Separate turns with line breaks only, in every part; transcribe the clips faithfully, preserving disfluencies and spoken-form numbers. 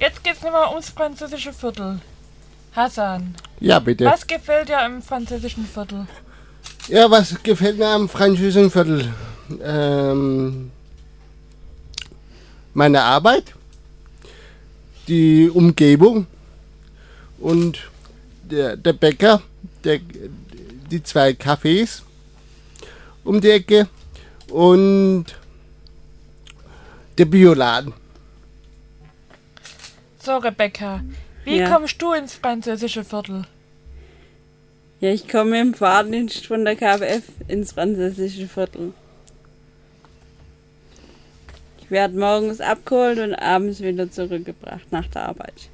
Jetzt geht's nochmal ums französische Viertel. Hassan.
Ja, bitte.
Was gefällt dir im französischen Viertel?
Ja, was gefällt mir am französischen Viertel? Ähm, meine Arbeit, die Umgebung und der, der Bäcker, der, die zwei Cafés um die Ecke und der Bioladen.
So, Rebecca, wie
Ja.
kommst du ins französische Viertel?
Ja, ich komme im Fahrdienst von der K W F ins französische Viertel. Ich werde morgens abgeholt und abends wieder zurückgebracht nach der Arbeit.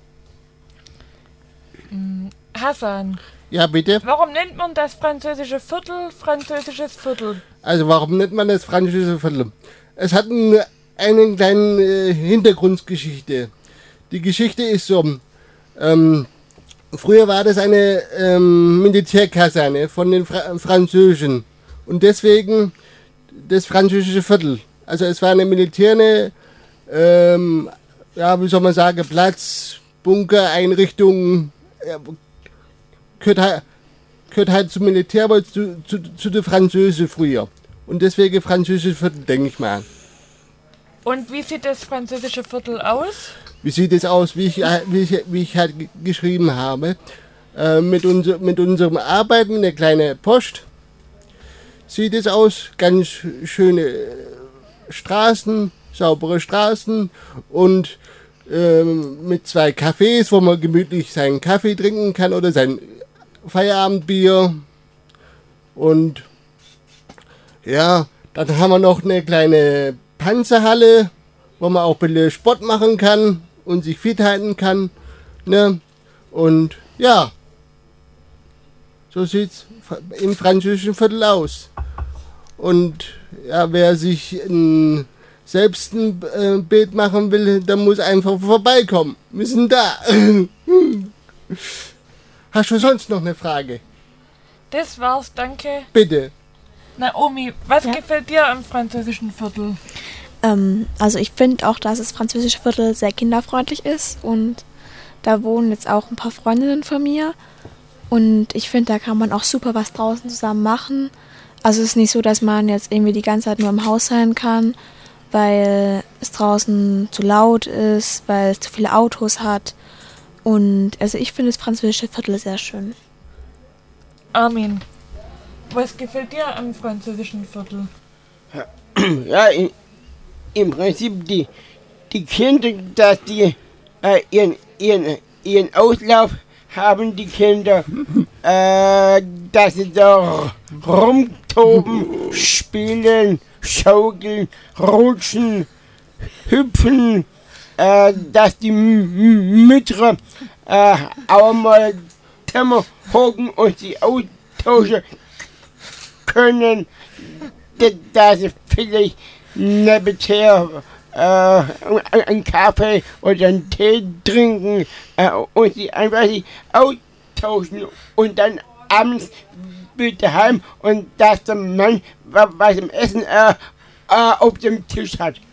Hassan,
Ja, bitte.
warum nennt man das französische Viertel französisches Viertel?
Also warum nennt man das französische Viertel? Es hat einen, einen kleinen äh, Hintergrundgeschichte. Die Geschichte ist so, ähm, früher war das eine ähm, Militärkaserne von den Fra- Französischen und deswegen das französische Viertel. Also es war eine militärne, ähm, ja wie soll man sagen, Platz, Bunker, Einrichtung, ja, gehört, halt, gehört halt zum Militär, aber zu, zu, zu den Französen früher. Und deswegen französische Viertel, denke ich mal.
Und wie sieht das französische Viertel aus?
Wie sieht es aus, wie ich, äh, wie ich, wie ich halt g- geschrieben habe? Äh, mit, unser, mit unserem Arbeiten, eine kleine Post. Sieht es aus, ganz schöne äh, Straßen, saubere Straßen und ähm, mit zwei Cafés, wo man gemütlich seinen Kaffee trinken kann oder sein Feierabendbier. Und ja, dann haben wir noch eine kleine Panzerhalle, wo man auch ein bisschen Sport machen kann und sich fit halten kann. Ne? Und ja, so sieht's im französischen Viertel aus. Und ja, wer sich ein, selbst ein äh, Bild machen will, der muss einfach vorbeikommen. Wir sind da. Hast du sonst noch eine Frage?
Das war's, danke.
Bitte.
Naomi, was gefällt dir am französischen Viertel?
Ähm, also ich finde auch, dass das französische Viertel sehr kinderfreundlich ist und da wohnen jetzt auch ein paar Freundinnen von mir und ich finde, da kann man auch super was draußen zusammen machen. Also es ist nicht so, dass man jetzt irgendwie die ganze Zeit nur im Haus sein kann, weil es draußen zu laut ist, weil es zu viele Autos hat und also ich finde das französische Viertel sehr schön.
Armin, was gefällt dir am französischen Viertel?
Ja, in, im Prinzip die, die Kinder, dass die äh, ihren, ihren, ihren Auslauf haben, die Kinder, äh, dass sie da rumtoben, spielen, schaukeln, rutschen, hüpfen, äh, dass die M- Mütter äh, auch mal Zimmer hocken und sie austauschen können, dass sie vielleicht nebenher äh, einen Kaffee oder einen Tee trinken äh, und sie einfach sich austauschen und dann abends wieder heim und dass der Mann was im Essen äh, äh, auf dem Tisch hat.